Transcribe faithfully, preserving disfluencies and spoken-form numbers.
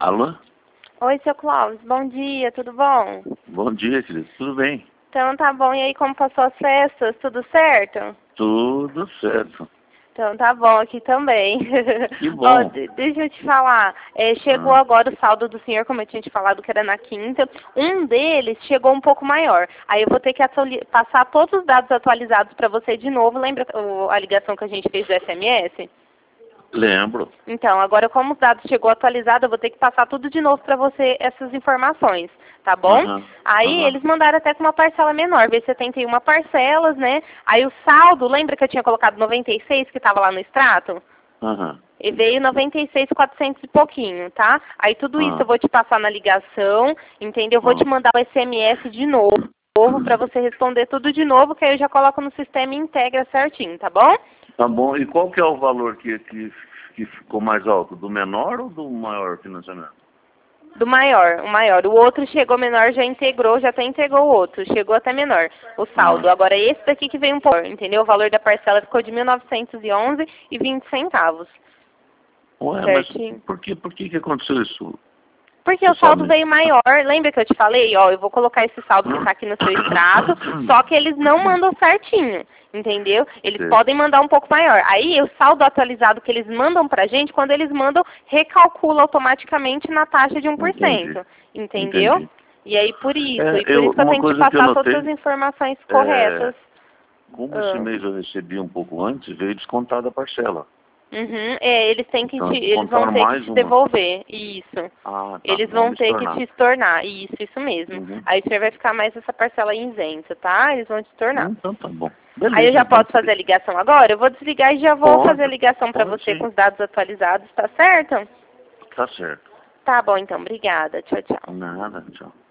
Alô? Oi, seu Clóvis, bom dia, tudo bom? Bom dia, querido. Tudo bem? Então tá bom, e aí como passou as festas, tudo certo? Tudo certo. Então tá bom aqui também. Que Ó, bom. de- deixa eu te falar, é, chegou Ah, agora o saldo do senhor, como eu tinha te falado que era na quinta. Um deles chegou um pouco maior. Aí eu vou ter que atuali- passar todos os dados atualizados para você de novo. Lembra o- a ligação que a gente fez do S M S? lembro. Então, agora como os dados chegou atualizado, eu vou ter que passar tudo de novo para você, essas informações, tá bom? Aham, Aí aham. eles mandaram até com uma parcela menor, veio setenta e uma parcelas, né? Aí o saldo, lembra que eu tinha colocado noventa e seis que estava lá no extrato? Aham. E veio noventa e seis mil e quatrocentos e pouquinho, tá? Aí tudo isso eu Ah, vou te passar na ligação, entendeu? Eu vou te ah. mandar o S M S de novo, para você responder tudo de novo, que aí eu já coloco no sistema e integra certinho, tá bom? Tá bom. E qual que é o valor que, que, que ficou mais alto? Do menor ou do maior financiamento? Do maior, o maior. O outro chegou menor, já integrou, já até integrou o outro. Chegou até menor, o saldo. Ah. Agora esse daqui que veio um pouco, entendeu? O valor da parcela ficou de mil novecentos e onze e vinte centavos. Ué, mas Certinho. por que, por que que aconteceu isso? Porque Você o saldo sabe? veio maior. Lembra que eu te falei? Ó, eu vou colocar esse saldo que está aqui no seu extrato, só que eles não mandam certinho, entendeu? Eles Sei. podem mandar um pouco maior. Aí o saldo atualizado que eles mandam pra gente, quando eles mandam, recalcula automaticamente na taxa de um por Entendi. cento, entendeu? Entendi. E aí por isso, É, e por eu, isso que eu uma tenho que coisa que eu passar todas as notei, informações é, corretas. como esse Ah. mês eu recebi um pouco antes, veio descontada a parcela. Uhum, é, eles têm que Então, te, eles eles vão descontaram ter que mais te uma. devolver, isso. Ah, tá. Eles Vão vão me ter que estornar. te tornar, isso, isso mesmo. Uhum. Aí você vai ficar mais essa parcela isenta, tá? Eles vão te tornar. Então tá bom. Aí eu Beleza, já então, posso fazer a querido. ligação agora? Eu vou desligar e já vou fazer a Pode, ligação pra pode você com sim. os dados atualizados, tá certo? Tá certo. Tá bom então, obrigada. Tchau, tchau. Nada, tchau.